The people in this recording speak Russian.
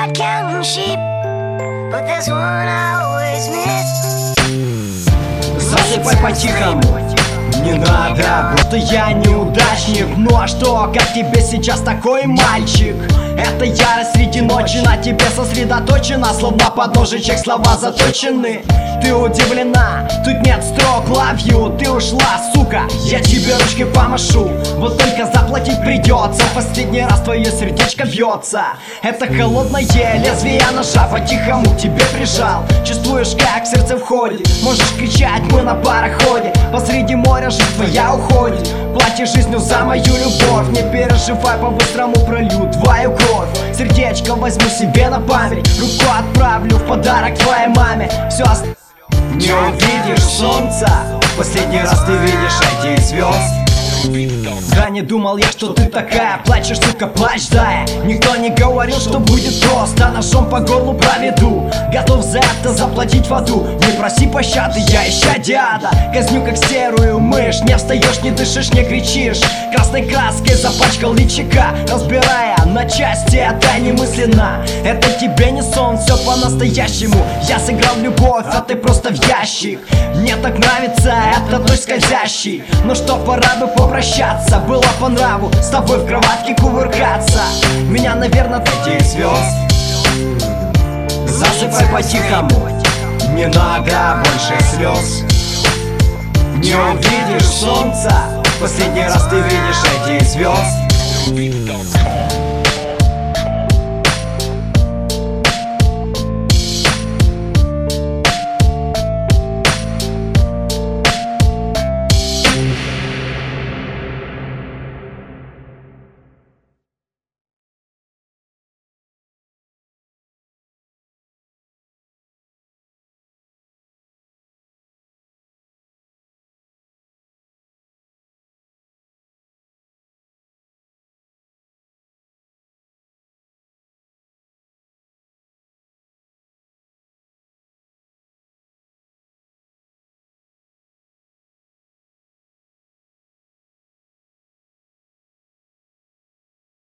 out counting sheep, but there's one I always miss. Засыпай по-тихому, не надо, будто я неудачник. Ну а что, как тебе сейчас такой мальчик? Это ярость среди ночи на тебе сосредоточена, словно под ножичек слова заточены. Ты удивлена, тут нет строк, love you. Ты ушла, сука, я тебе ручкой помашу. Вот только заплатить придется, последний раз твое сердечко бьется. Это холодное лезвие ножа по-тихому к тебе прижал. Чувствуешь, как в сердце входит, можешь кричать, мы на пароходе. Посреди моря жизнь твоя уходит, плати жизнью за мою любовь. Не переживай, по-быстрому пролью твою кровь. Сердечко возьму себе на память, руку отправлю в подарок твоей маме. Все не увидишь солнца, последний раз ты видишь этих звезд. Да не думал я, что ты такая, плачешь, сука, плачь, да. Никто не говорил, что будет просто, ножом по горлу проведу. Готов за это заплатить в аду. Не проси пощады, я исчадиада. Казню как серую мышь, не встаешь, не дышишь, не кричишь. Красной краской запачкал личика, разбирая на части, это немысленно. Это тебе не сон, все по-настоящему. Я сыграл в любовь, а ты просто в ящик. Мне так нравится этот дождь скользящий. Но что, пора бы попрощаться. Было по нраву с тобой в кроватке кувыркаться. Меня, наверное, таких звезд. Засыпай по-тихому, не надо больше слез. Не увидишь солнца, последний раз ты видишь этих звезд.